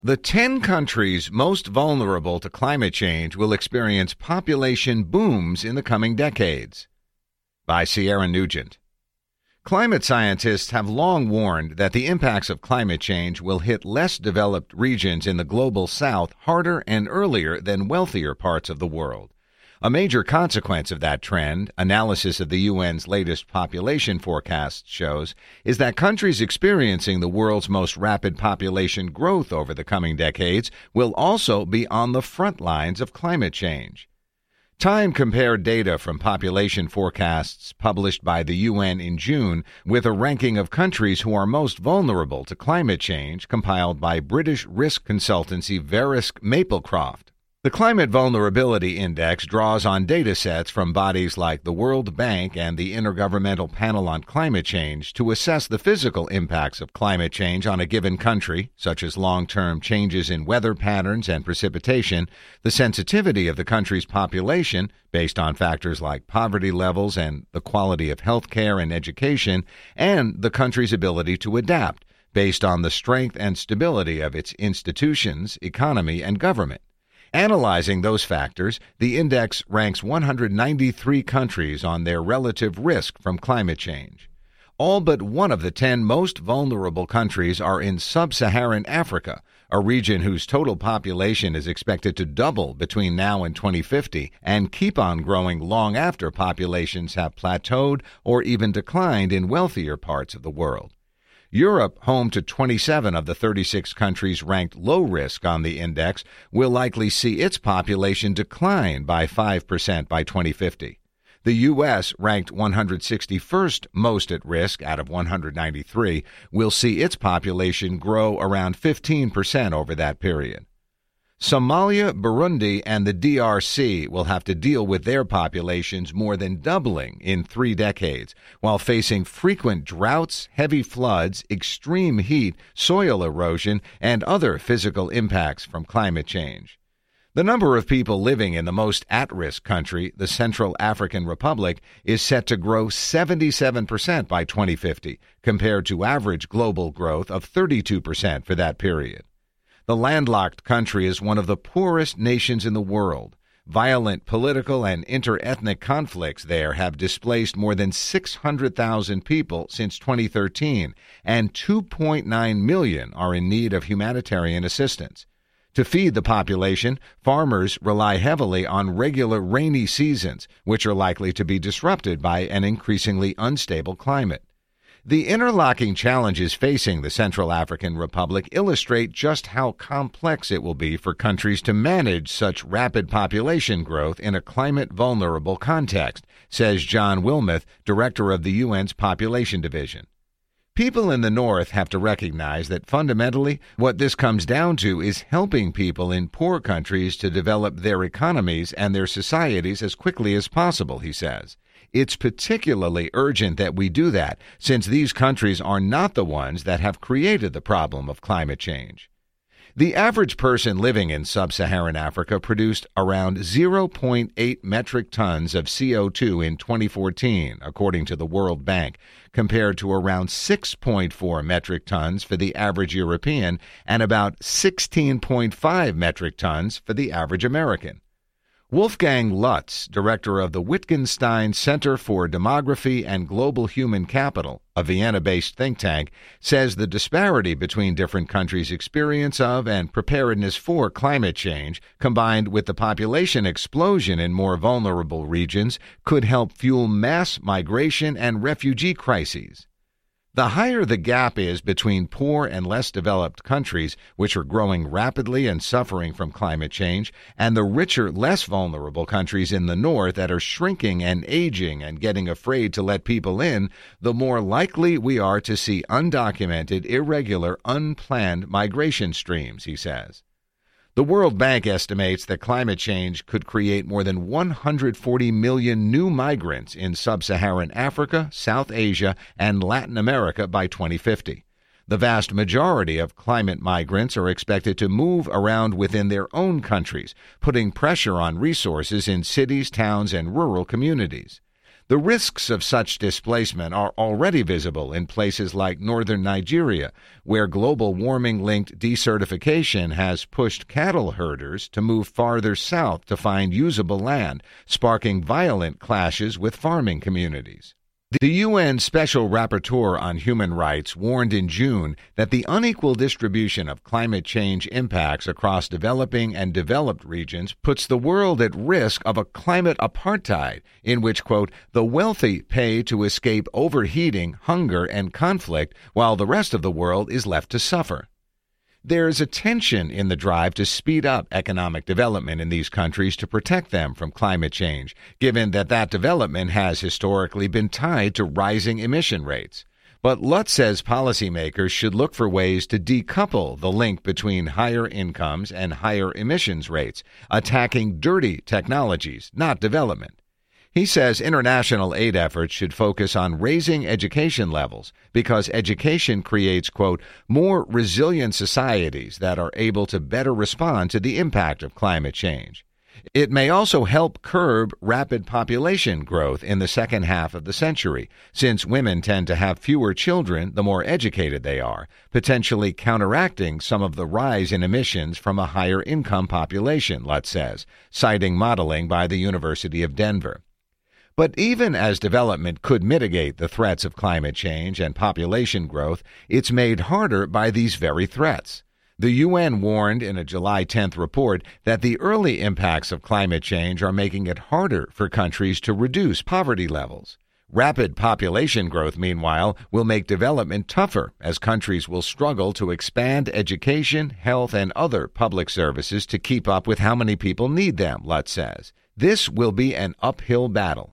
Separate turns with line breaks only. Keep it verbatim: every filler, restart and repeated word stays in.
The ten countries most vulnerable to climate change will experience population booms in the coming decades. By Sierra Nugent. Climate scientists have long warned that the impacts of climate change will hit less developed regions in the global south harder and earlier than wealthier parts of the world. A major consequence of that trend, analysis of the U N's latest population forecast shows, is that countries experiencing the world's most rapid population growth over the coming decades will also be on the front lines of climate change. Time compared data from population forecasts published by the U N in June with a ranking of countries who are most vulnerable to climate change compiled by British risk consultancy Verisk Maplecroft. The Climate Vulnerability Index draws on data sets from bodies like the World Bank and the Intergovernmental Panel on Climate Change to assess the physical impacts of climate change on a given country, such as long-term changes in weather patterns and precipitation, the sensitivity of the country's population, based on factors like poverty levels and the quality of health care and education, and the country's ability to adapt, based on the strength and stability of its institutions, economy, and government. Analyzing those factors, the index ranks one hundred ninety-three countries on their relative risk from climate change. All but one of the ten most vulnerable countries are in sub-Saharan Africa, a region whose total population is expected to double between now and twenty fifty and keep on growing long after populations have plateaued or even declined in wealthier parts of the world. Europe, home to twenty-seven of the thirty-six countries ranked low risk on the index, will likely see its population decline by five percent by twenty fifty. The U S, ranked one hundred sixty-first most at risk out of one hundred ninety-three, will see its population grow around fifteen percent over that period. Somalia, Burundi, and the D R C will have to deal with their populations more than doubling in three decades, while facing frequent droughts, heavy floods, extreme heat, soil erosion, and other physical impacts from climate change. The number of people living in the most at-risk country, the Central African Republic, is set to grow seventy-seven percent by twenty fifty, compared to average global growth of thirty-two percent for that period. The landlocked country is one of the poorest nations in the world. Violent political and inter-ethnic conflicts there have displaced more than six hundred thousand people since twenty thirteen, and two point nine million are in need of humanitarian assistance. To feed the population, farmers rely heavily on regular rainy seasons, which are likely to be disrupted by an increasingly unstable climate. The interlocking challenges facing the Central African Republic illustrate just how complex it will be for countries to manage such rapid population growth in a climate-vulnerable context, says John Wilmoth, director of the U N's Population Division. People in the North have to recognize that fundamentally what this comes down to is helping people in poor countries to develop their economies and their societies as quickly as possible, he says. It's particularly urgent that we do that, since these countries are not the ones that have created the problem of climate change. The average person living in sub-Saharan Africa produced around zero point eight metric tons of C O two in twenty fourteen, according to the World Bank, compared to around six point four metric tons for the average European and about sixteen point five metric tons for the average American. Wolfgang Lutz, director of the Wittgenstein Center for Demography and Global Human Capital, a Vienna-based think tank, says the disparity between different countries' experience of and preparedness for climate change, combined with the population explosion in more vulnerable regions, could help fuel mass migration and refugee crises. The higher the gap is between poor and less developed countries, which are growing rapidly and suffering from climate change, and the richer, less vulnerable countries in the north that are shrinking and aging and getting afraid to let people in, the more likely we are to see undocumented, irregular, unplanned migration streams, he says. The World Bank estimates that climate change could create more than one hundred forty million new migrants in sub-Saharan Africa, South Asia, and Latin America by twenty fifty. The vast majority of climate migrants are expected to move around within their own countries, putting pressure on resources in cities, towns, and rural communities. The risks of such displacement are already visible in places like northern Nigeria, where global warming-linked desertification has pushed cattle herders to move farther south to find usable land, sparking violent clashes with farming communities. The U N Special Rapporteur on Human Rights warned in June that the unequal distribution of climate change impacts across developing and developed regions puts the world at risk of a climate apartheid in which, quote, the wealthy pay to escape overheating, hunger, and conflict while the rest of the world is left to suffer. There's a tension in the drive to speed up economic development in these countries to protect them from climate change, given that that development has historically been tied to rising emission rates. But Lutz says policymakers should look for ways to decouple the link between higher incomes and higher emissions rates, attacking dirty technologies, not development. He says international aid efforts should focus on raising education levels because education creates, quote, more resilient societies that are able to better respond to the impact of climate change. It may also help curb rapid population growth in the second half of the century, since women tend to have fewer children the more educated they are, potentially counteracting some of the rise in emissions from a higher income population, Lutz says, citing modeling by the University of Denver. But even as development could mitigate the threats of climate change and population growth, it's made harder by these very threats. The U N warned in a July tenth report that the early impacts of climate change are making it harder for countries to reduce poverty levels. Rapid population growth, meanwhile, will make development tougher as countries will struggle to expand education, health, and other public services to keep up with how many people need them, Lutz says. This will be an uphill battle.